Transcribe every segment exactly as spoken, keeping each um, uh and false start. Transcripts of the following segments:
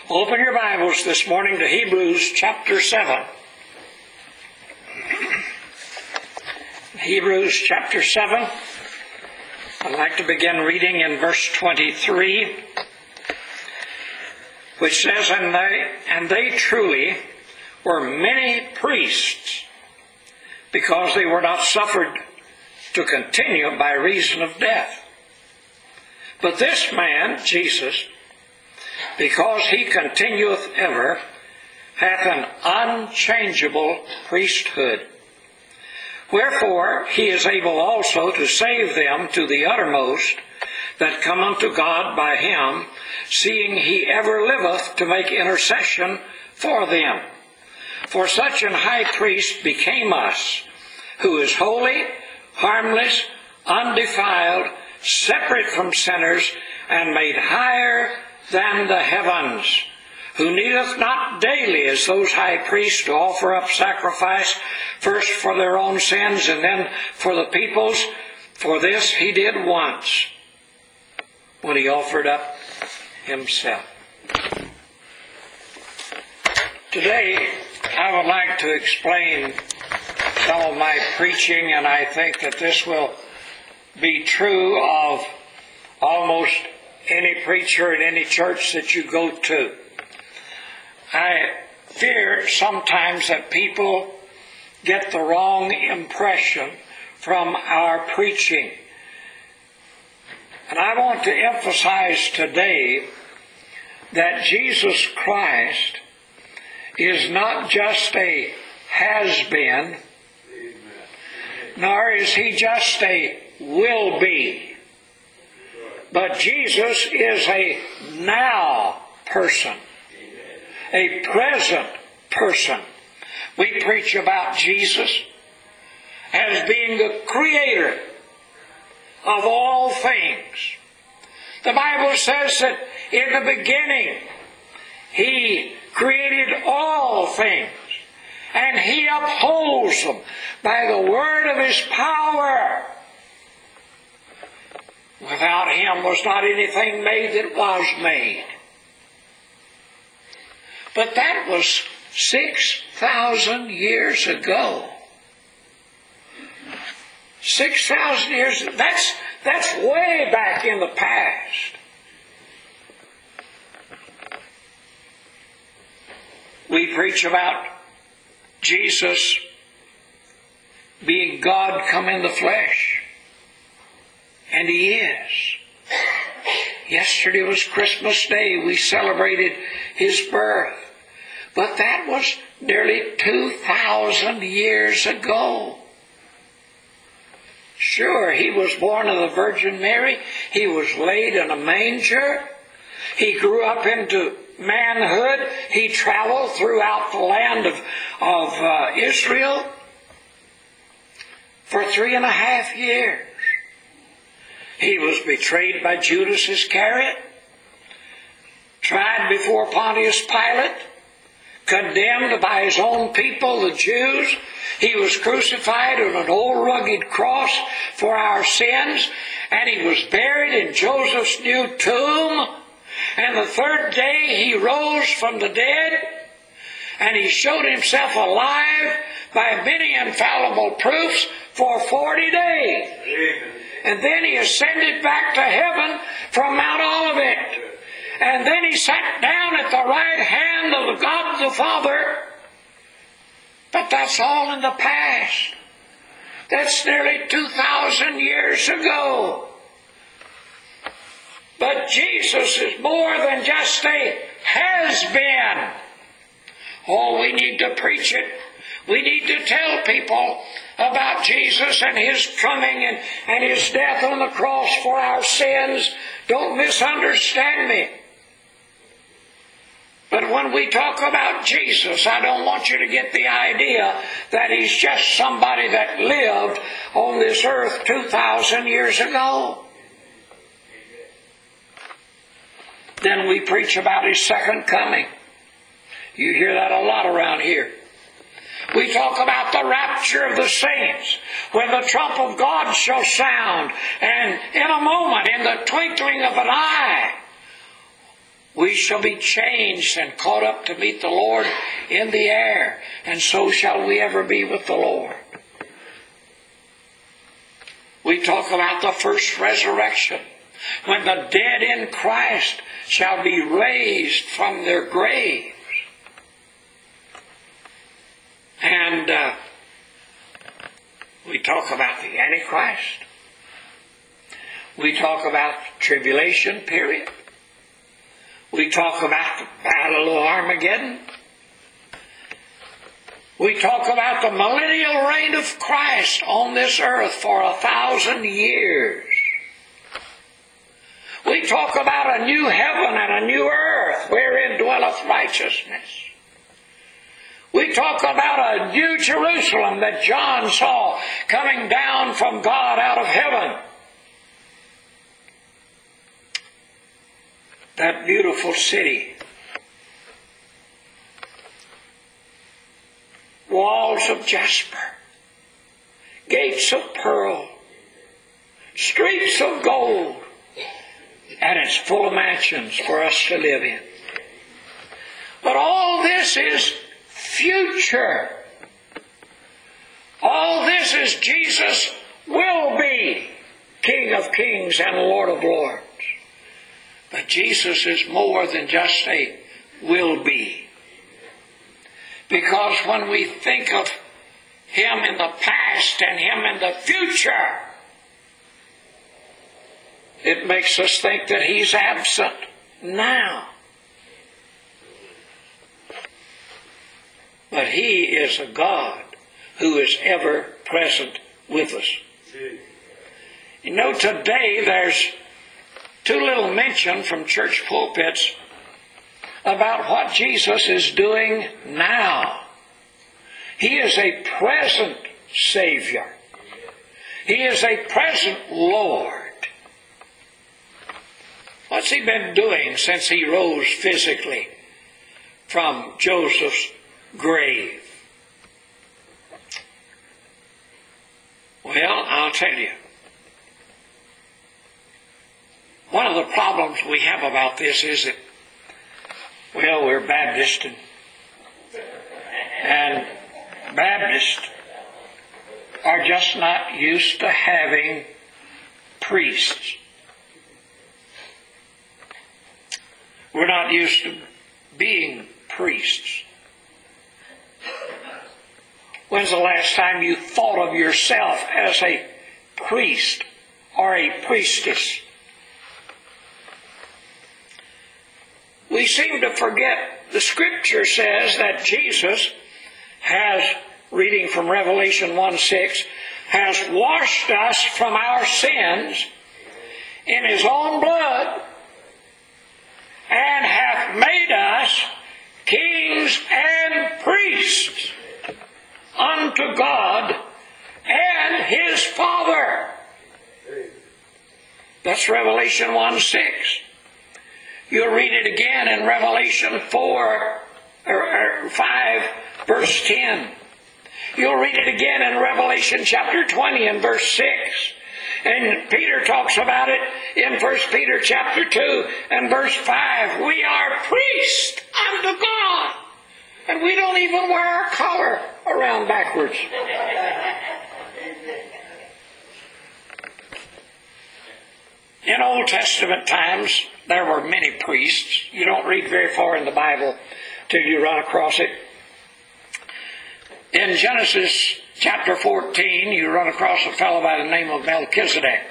Open your Bibles this morning to Hebrews chapter seven. Hebrews chapter seven. I'd like to begin reading in verse twenty-three, which says, And they, and they truly were many priests, because they were not suffered to continue by reason of death. But this man, Jesus, because he continueth ever, hath an unchangeable priesthood. Wherefore he is able also to save them to the uttermost that come unto God by him, seeing he ever liveth to make intercession for them. For such an high priest became us, who is holy, harmless, undefiled, separate from sinners, and made higher than the heavens, who needeth not daily as those high priests to offer up sacrifice, first for their own sins and then for the people's. For this he did once, when he offered up himself. Today I would like to explain some of my preaching, and I think that this will be true of almost any preacher in any church that you go to. I fear sometimes that people get the wrong impression from our preaching. And I want to emphasize today that Jesus Christ is not just a has-been, nor is he just a will-be. But Jesus is a now person, a present person. We preach about Jesus as being the creator of all things. The Bible says that in the beginning he created all things, and he upholds them by the word of his power. Without him was not anything made that was made. But that was six thousand years ago. Six thousand years, that's, that's way back in the past. We preach about Jesus being God come in the flesh. And he is. Yesterday was Christmas Day. We celebrated his birth. But that was nearly two thousand years ago. Sure, he was born of the Virgin Mary. He was laid in a manger. He grew up into manhood. He traveled throughout the land of, of uh, Israel for three and a half years. He was betrayed by Judas Iscariot, tried before Pontius Pilate, condemned by his own people, the Jews. He was crucified on an old rugged cross for our sins, and he was buried in Joseph's new tomb. And the third day he rose from the dead, and he showed himself alive by many infallible proofs for forty days. Amen. And then he ascended back to heaven from Mount Olivet. And then he sat down at the right hand of the God the Father. But that's all in the past. That's nearly two thousand years ago. But Jesus is more than just a has-been. Oh, we need to preach it. We need to tell people about Jesus and his coming and, and his death on the cross for our sins. Don't misunderstand me. But when we talk about Jesus, I don't want you to get the idea that he's just somebody that lived on this earth two thousand years ago. Then we preach about his second coming. You hear that a lot around here. We talk about the rapture of the saints, when the trump of God shall sound, and in a moment, in the twinkling of an eye, We shall be changed and caught up to meet the Lord in the air, and so shall we ever be with the Lord. We talk about the first resurrection, when the dead in Christ shall be raised from their graves. And uh, we talk about the Antichrist. We talk about the tribulation period. We talk about the Battle of Armageddon. We talk about the millennial reign of Christ on this earth for a thousand years. We talk about a new heaven and a new earth wherein dwelleth righteousness. We talk about a new Jerusalem that John saw coming down from God out of heaven. That beautiful city. Walls of jasper. Gates of pearl. Streets of gold. And it's full of mansions for us to live in. But all this is future. All this is Jesus will be King of kings and Lord of lords. But Jesus is more than just a will be. Because when we think of Him in the past and Him in the future, it makes us think that He's absent now. But He is a God who is ever present with us. You know, today there's too little mention from church pulpits about what Jesus is doing now. He is a present Savior. He is a present Lord. What's He been doing since He rose physically from Joseph's grave? Well, I'll tell you. One of the problems we have about this is that, well, we're Baptist, and, and Baptists are just not used to having priests. We're not used to being priests. When's the last time you thought of yourself as a priest or a priestess? We seem to forget the Scripture says that Jesus has, reading from Revelation one six, has washed us from our sins in His own blood and hath made us kings and priests unto God and His Father. That's Revelation one six. You'll read it again in Revelation four, or, or five, verse ten. You'll read it again in Revelation chapter twenty and verse six. And Peter talks about it in First Peter chapter two and verse five. We are priests unto God. And we don't even wear our collar around backwards. In Old Testament times, there were many priests. You don't read very far in the Bible till you run across it. In Genesis chapter fourteen, you run across a fellow by the name of Melchizedek.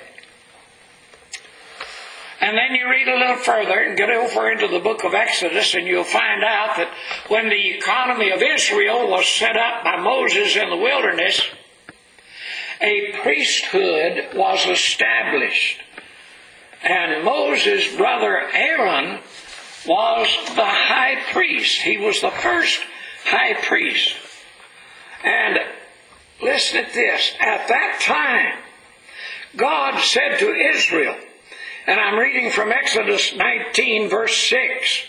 And then you read a little further and get over into the book of Exodus, and you'll find out that when the economy of Israel was set up by Moses in the wilderness, a priesthood was established. And Moses' brother Aaron was the high priest. He was the first high priest. And listen at this. At that time, God said to Israel, and I'm reading from Exodus nineteen, verse six,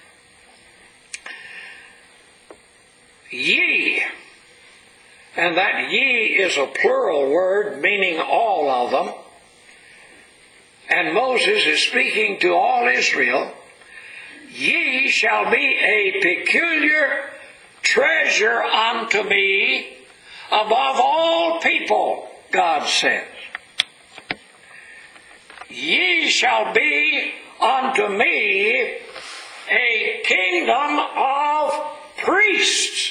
ye, and that ye is a plural word meaning all of them, and Moses is speaking to all Israel. shall be a peculiar treasure unto me above all people, God says. Ye shall be unto me a kingdom of priests.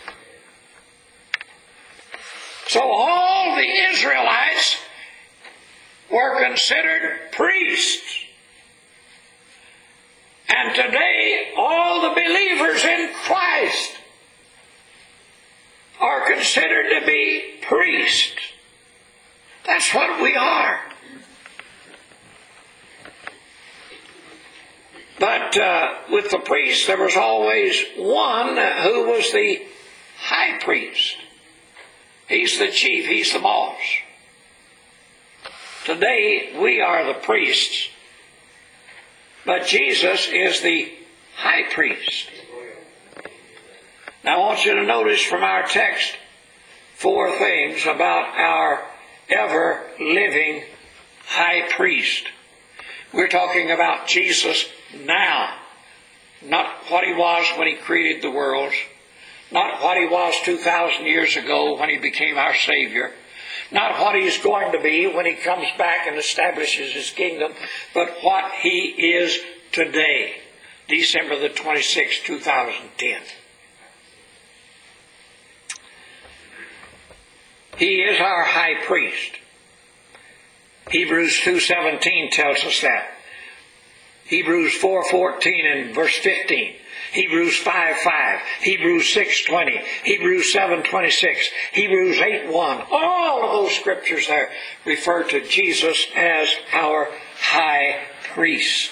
So all the Israelites were considered priests. And today, all the believers in Christ are considered to be priests. That's what we are. But uh, with the priests, there was always one who was the high priest. He's the chief. He's the boss. Today, we are the priests. But Jesus is the high priest. Now I want you to notice from our text four things about our ever-living high priest. We're talking about Jesus now. Not what he was when he created the worlds. Not what he was two thousand years ago when he became our Savior. Not what he's going to be when he comes back and establishes his kingdom, but what he is today, December the twenty-sixth, two thousand ten. He is our high priest. Hebrews two seventeen tells us that. Hebrews four fourteen and verse fifteen. Hebrews five five, Hebrews six twenty, Hebrews seven twenty-six, Hebrews eight one. All of those scriptures there refer to Jesus as our high priest.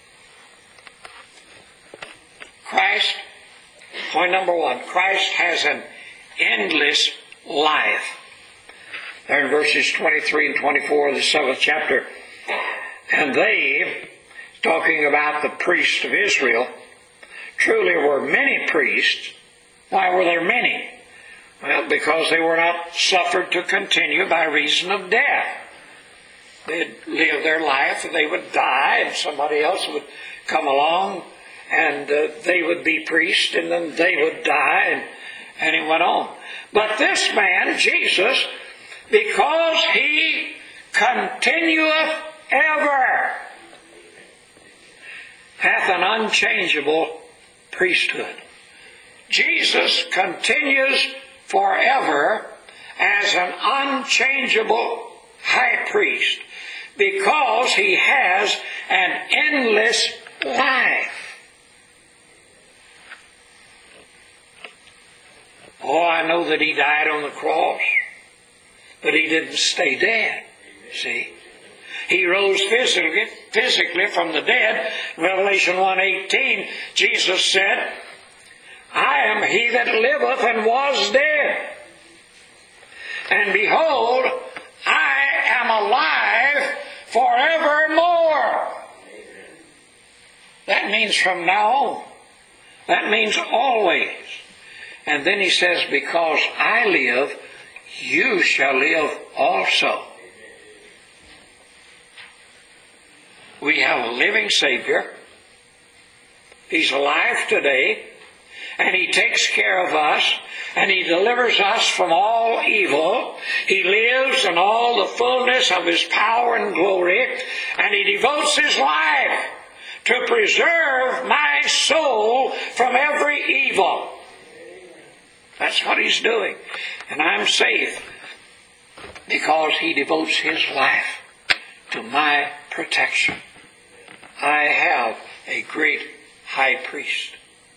Christ, point number one, Christ has an endless life. There in verses twenty-three and twenty-four of the seventh chapter. And they, talking about the priests of Israel, truly were many priests. Why were there many? Well, because they were not suffered to continue by reason of death. They'd live their life and they would die, and somebody else would come along and uh, they would be priests, and then they would die, and, and it went on. But this man, Jesus, because he continueth ever, hath an unchangeable priesthood. Jesus continues forever as an unchangeable high priest because he has an endless life. Oh, I know that he died on the cross, but he didn't stay dead, see. He rose physically, physically from the dead. Revelation one eighteen, Jesus said, I am he that liveth and was dead. And behold, I am alive forevermore. That means from now on. That means always. And then he says, because I live, you shall live also. We have a living Savior. He's alive today, and he takes care of us, and he delivers us from all evil. He lives in all the fullness of his power and glory, and he devotes his life to preserve my soul from every evil. That's what he's doing. And I'm safe because he devotes his life to my protection. I have a great high priest.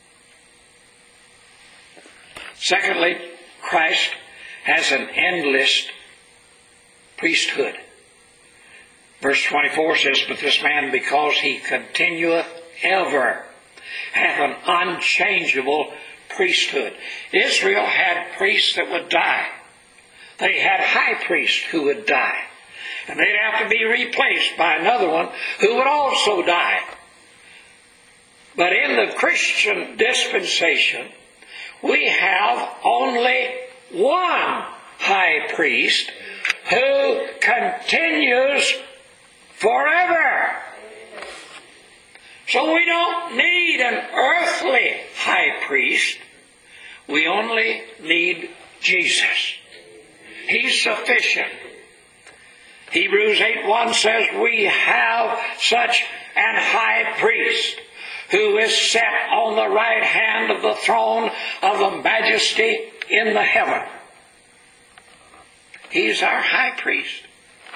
Secondly, Christ has an endless priesthood. Verse twenty-four says, but this man, because he continueth ever, hath an unchangeable priesthood. Israel had priests that would die. They had high priests who would die. And they'd have to be replaced by another one who would also die. But in the Christian dispensation, we have only one high priest who continues forever. So we don't need an earthly high priest. We only need Jesus. He's sufficient. Hebrews eight one says, we have such an high priest who is set on the right hand of the throne of the majesty in the heaven. He's our high priest.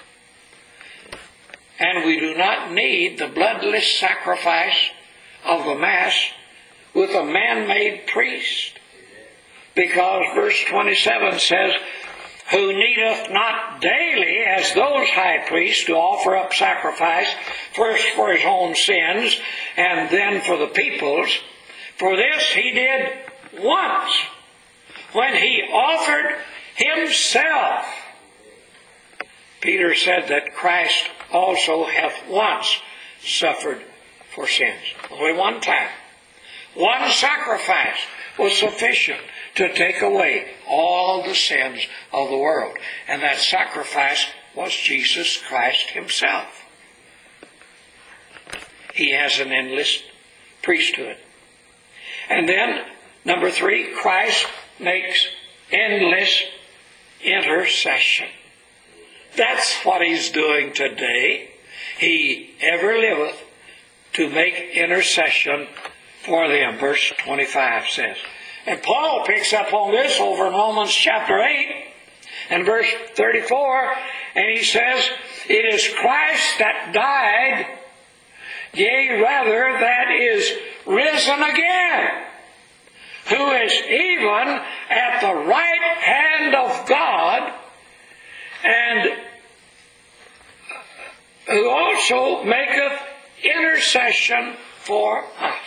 And we do not need the bloodless sacrifice of the Mass with a man-made priest. Because verse twenty-seven says, who needeth not daily as those high priests to offer up sacrifice, first for his own sins, and then for the people's. For this he did once, when he offered himself. Peter said that Christ also hath once suffered for sins. Only one time. One sacrifice was sufficient to take away all the sins of the world. And that sacrifice was Jesus Christ himself. He has an endless priesthood. And then, number three, Christ makes endless intercession. That's what he's doing today. He ever liveth to make intercession for them. Verse twenty-five says. And Paul picks up on this over in Romans chapter eight and verse thirty-four, and he says, it is Christ that died, yea, rather, that is risen again, who is even at the right hand of God, and who also maketh intercession for us.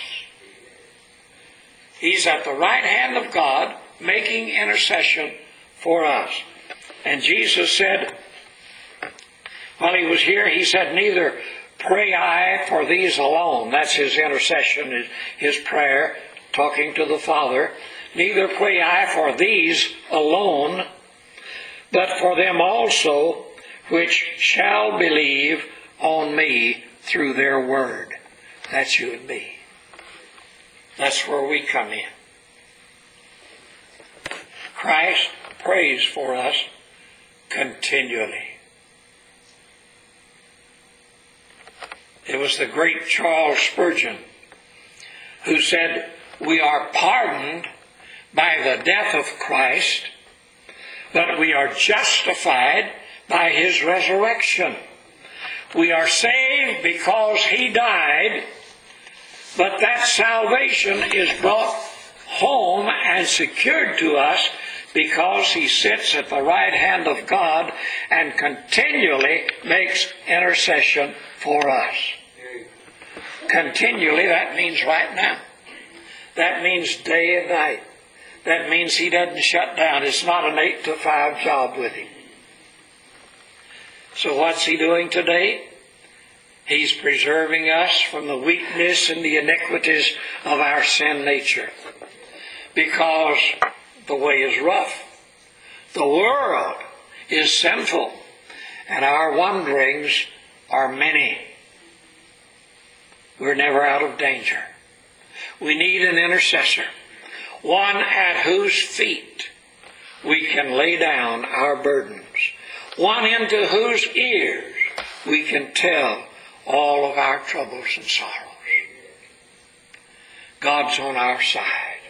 He's at the right hand of God, making intercession for us. And Jesus said, while he was here, he said, neither pray I for these alone. That's his intercession, his, his prayer, talking to the Father. Neither pray I for these alone, but for them also which shall believe on me through their word. That's you and me. That's where we come in. Christ prays for us continually. It was the great Charles Spurgeon who said, we are pardoned by the death of Christ, but we are justified by his resurrection. We are saved because he died, but that salvation is brought home and secured to us because he sits at the right hand of God and continually makes intercession for us. Continually, that means right now. That means day and night. That means he doesn't shut down. It's not an eight to five job with him. So what's he doing today? He's preserving us from the weakness and the iniquities of our sin nature. Because the way is rough. The world is sinful. And our wanderings are many. We're never out of danger. We need an intercessor. One at whose feet we can lay down our burdens. One into whose ears we can tell all of our troubles and sorrows. God's on our side.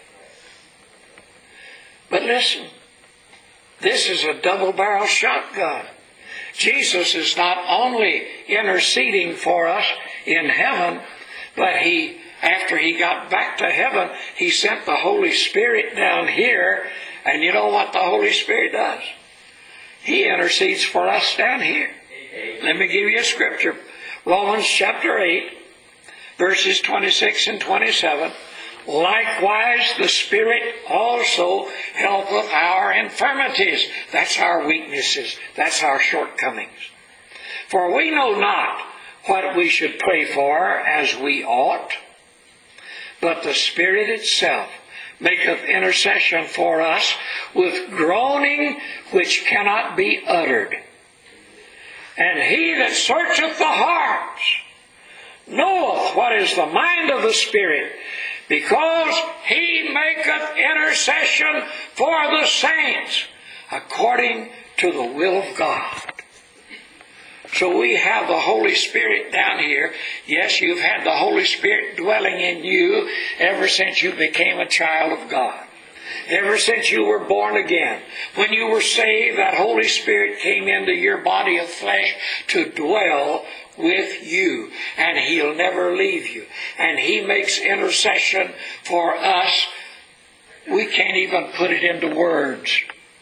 But listen, this is a double-barrel shotgun. Jesus is not only interceding for us in heaven, but he, after he got back to heaven, he sent the Holy Spirit down here. And you know what the Holy Spirit does? He intercedes for us down here. Let me give you a scripture. Romans chapter eight, verses twenty-six and twenty-seven. Likewise the Spirit also helpeth our infirmities. That's our weaknesses. That's our shortcomings. For we know not what we should pray for as we ought, but the Spirit itself maketh intercession for us with groaning which cannot be uttered. And he that searcheth the hearts knoweth what is the mind of the Spirit, because he maketh intercession for the saints according to the will of God. So we have the Holy Spirit down here. Yes, you've had the Holy Spirit dwelling in you ever since you became a child of God. Ever since you were born again. When you were saved, that Holy Spirit came into your body of flesh to dwell with you. And He'll never leave you. And He makes intercession for us. We can't even put it into words.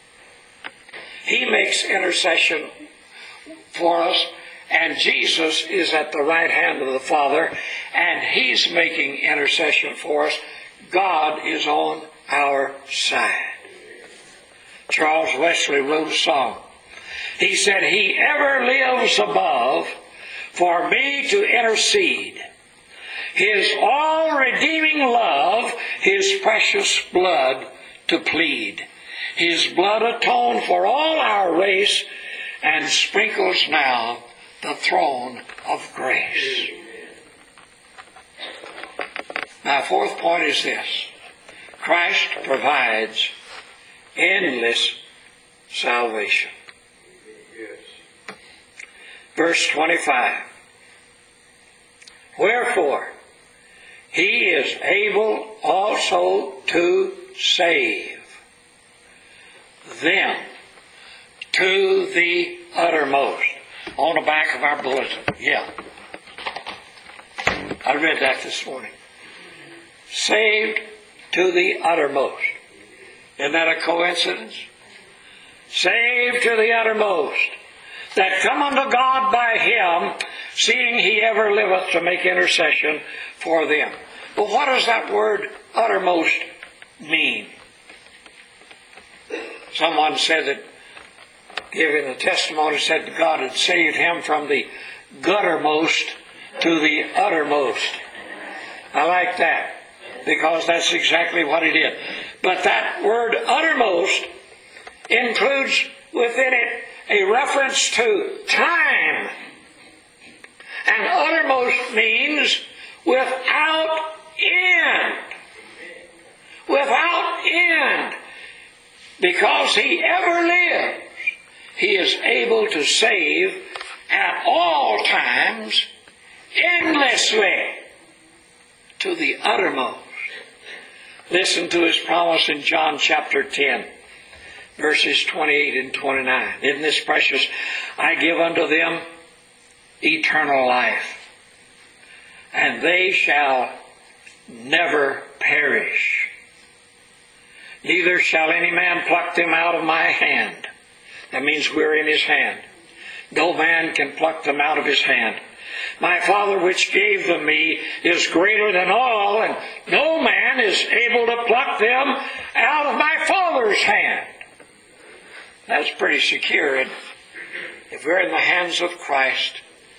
He makes intercession for us, and Jesus is at the right hand of the Father, and He's making intercession for us. God is on our side. Charles Wesley wrote a song. He said, He ever lives above for me to intercede. His all-redeeming love, His precious blood to plead. His blood atoned for all our race, and sprinkles now the throne of grace. My fourth point is this. Christ provides endless salvation. Verse twenty-five. Wherefore, He is able also to save them to the uttermost. On the back of our bulletin. Yeah. I read that this morning. Saved to the uttermost. Isn't that a coincidence? Saved to the uttermost. That come unto God by Him, seeing He ever liveth to make intercession for them. But what does that word uttermost mean? Someone said that, giving a testimony, said that God had saved him from the guttermost to the uttermost. I like that, because that's exactly what it is. But that word uttermost includes within it a reference to time. And uttermost means without end. Without end. Because He ever lives, He is able to save at all times, endlessly, to the uttermost. Listen to His promise in John chapter ten, verses twenty-eight and twenty-nine. Isn't this precious? I give unto them eternal life, and they shall never perish. Neither shall any man pluck them out of my hand. That means we're in His hand. No man can pluck them out of His hand. My Father which gave them me is greater than all, and no man is able to pluck them out of my Father's hand. That's pretty secure. And if we're in the hands of Christ,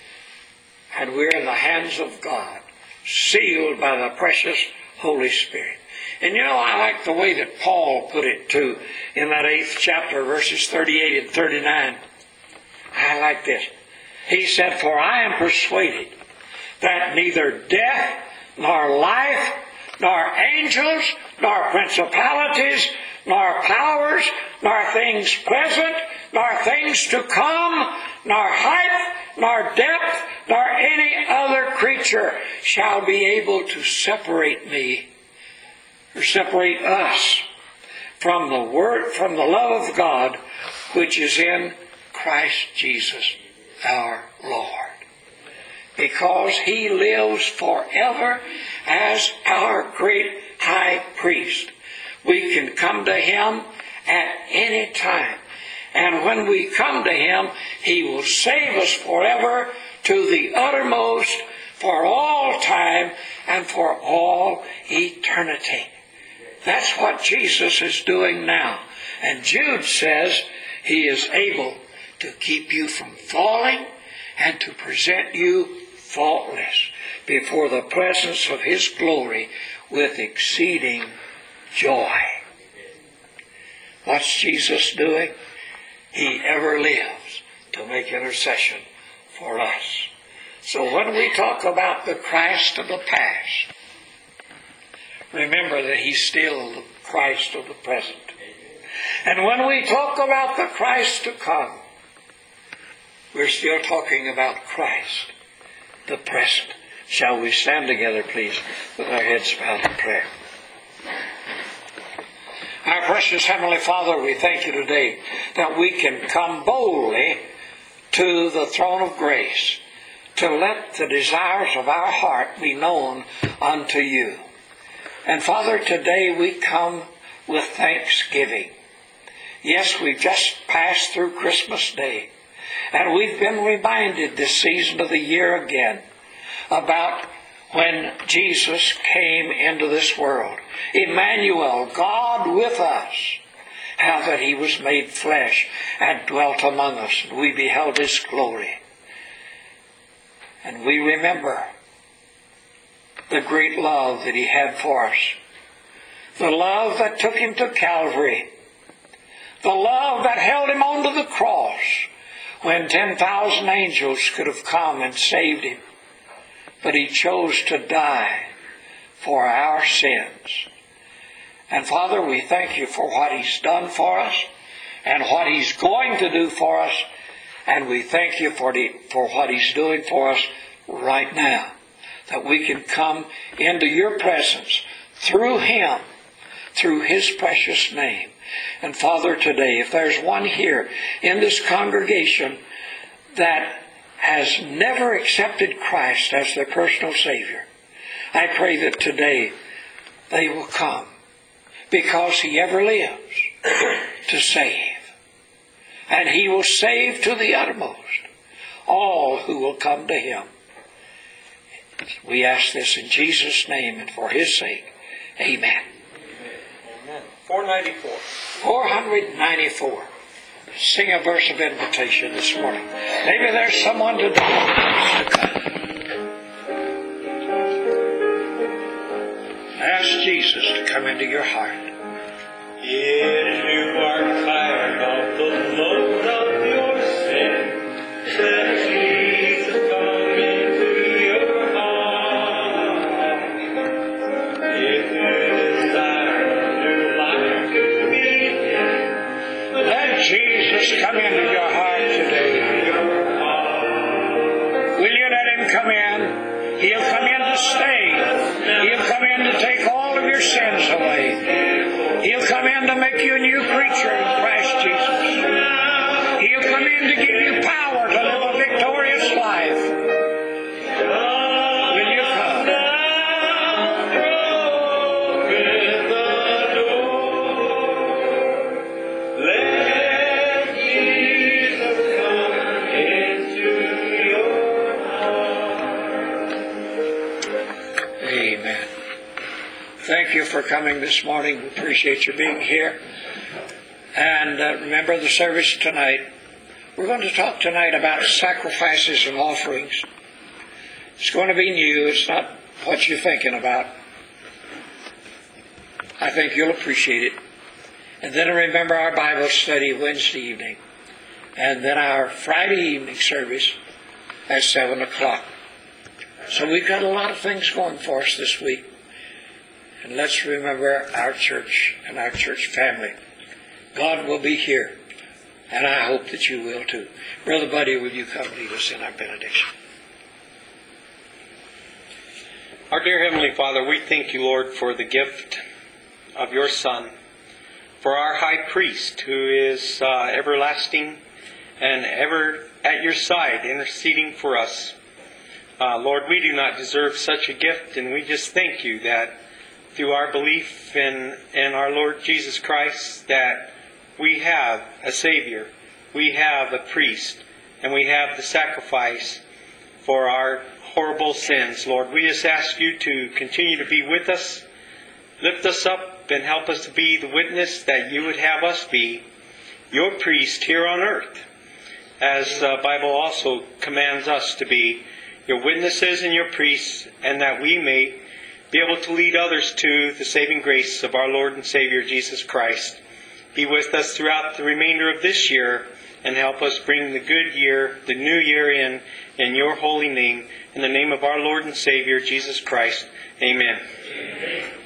and we're in the hands of God, sealed by the precious Holy Spirit. And you know, I like the way that Paul put it too, in that eighth chapter, verses thirty-eight and thirty-nine. I like this. He said, For I am persuaded that neither death, nor life, nor angels, nor principalities, nor powers, nor things present, nor things to come, nor height, nor depth, nor any other creature shall be able to separate me, or separate us from the word, from the love of God, which is in Christ Jesus our Lord. Because He lives forever as our great high priest, we can come to Him at any time. And when we come to Him, He will save us forever to the uttermost, for all time and for all eternity. That's what Jesus is doing now. And Jude says He is able to keep you from falling and to present you faultless before the presence of His glory with exceeding joy. What's Jesus doing? He ever lives to make intercession for us. So when we talk about the Christ of the past, remember that He's still the Christ of the present. And when we talk about the Christ to come, we're still talking about Christ, the present. Shall we stand together, please, with our heads bowed in prayer? Our precious Heavenly Father, we thank You today that we can come boldly to the throne of grace to let the desires of our heart be known unto You. And Father, today we come with thanksgiving. Yes, we've just passed through Christmas Day, and we've been reminded this season of the year again about when Jesus came into this world. Emmanuel, God with us. How that He was made flesh and dwelt among us, and we beheld His glory. And we remember the great love that He had for us. The love that took Him to Calvary. The love that held Him onto the cross when ten thousand angels could have come and saved Him. But He chose to die for our sins. And Father, we thank You for what He's done for us and what He's going to do for us. And we thank You for, the, for what He's doing for us right now. That we can come into Your presence through Him, through His precious name. And Father, today, if there's one here in this congregation that has never accepted Christ as their personal Savior, I pray that today they will come, because He ever lives to save. And He will save to the uttermost all who will come to Him. We ask this in Jesus' name and for His sake. Amen. Amen. four ninety-four. four ninety-four. Sing a verse of invitation this morning. Maybe there's someone today who needs to come. Ask Jesus to come into your heart. If you are tired of the load of your sin, let Jesus come into your heart. If you desire a new life to begin, Let Jesus come into your heart today. Will you let Him come in? He'll come in to stay. He'll come in to take all of your sins away. He'll come in to make you a new creature in Christ Jesus. He'll come in to give you power to live a victorious life. Will you come? open the door. Let Jesus come into your heart. Amen. Thank you for coming this morning. We appreciate you being here. And uh, remember the service tonight. We're going to talk tonight about sacrifices and offerings. It's going to be new. It's not what you're thinking about. I think you'll appreciate it. And then remember our Bible study Wednesday evening. And then our Friday evening service at seven o'clock. So we've got a lot of things going for us this week. And let's remember our church and our church family. God will be here. And I hope that you will too. Brother Buddy, will you come lead us in our benediction? Our dear Heavenly Father, we thank You, Lord, for the gift of Your Son, for our high priest who is uh, everlasting and ever at Your side, interceding for us. Uh, Lord, we do not deserve such a gift, and we just thank You that through our belief in, in our Lord Jesus Christ, that we have a Savior, we have a priest, and we have the sacrifice for our horrible sins. Lord, we just ask You to continue to be with us, lift us up, and help us to be the witness that You would have us be, Your priest here on earth, as the Bible also commands us to be Your witnesses and Your priests, and that we may be able to lead others to the saving grace of our Lord and Savior Jesus Christ. Be with us throughout the remainder of this year and help us bring the good year, the new year in, in your holy name. In the name of our Lord and Savior, Jesus Christ. Amen. Amen.